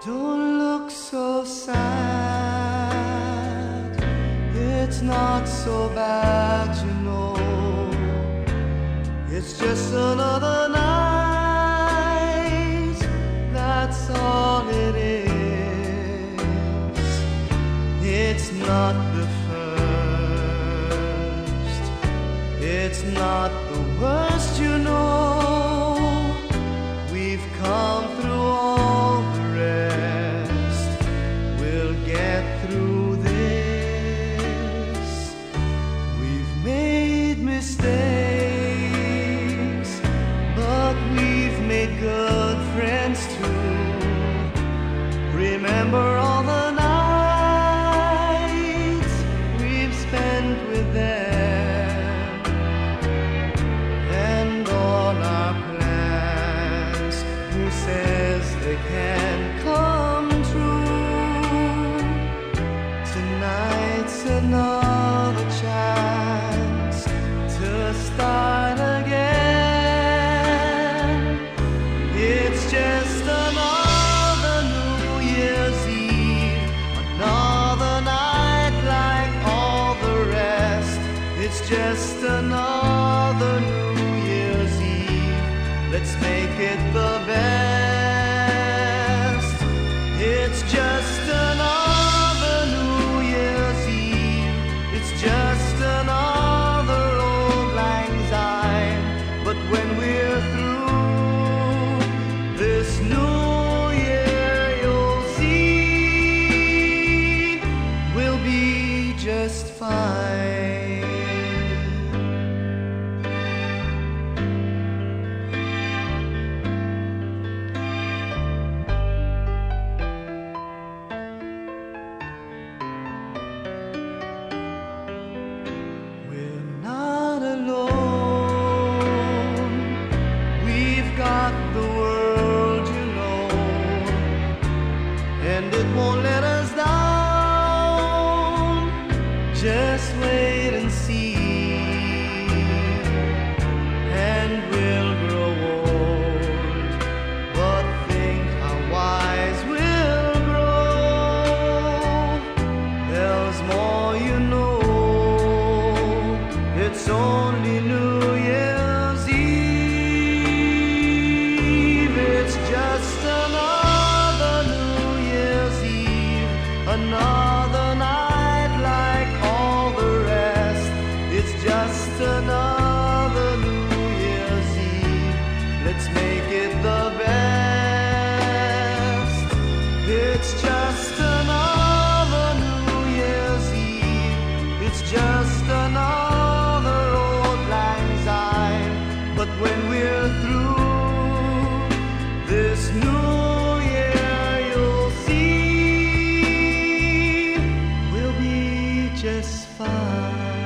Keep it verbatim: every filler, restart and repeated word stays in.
Don't look so sad. It's not so bad, you know. It's just another night. That's all it is. It's not the first. It's not the worst, you know. We've come through all the rest. We'll get through this. We've made mistakes, but we've made good friends too. Remember all the nights we've spent with them, and all our plans. Who says they can't come true? Tonight's another chance to start again. It's just another New Year's Eve, another night like all the rest. It's just another New Year's Eve. Let's make it the best. It's just another New Year's Eve. It's just another old lang syne. But when we're through this new year, you'll see we'll be just fine. We're not alone. We've got the world, you know, and it won't let us down. Just wait and see, and we'll grow old. But think how wise we'll grow. There's more, you know. It's only New Year's Eve. It's just another New Year's Eve, another night like all the rest. It's just another New Year's Eve. Let's make it the best. It's just another New Year's Eve. It's just another old lang syne. But when we're through this new year, you'll see we'll be just fine.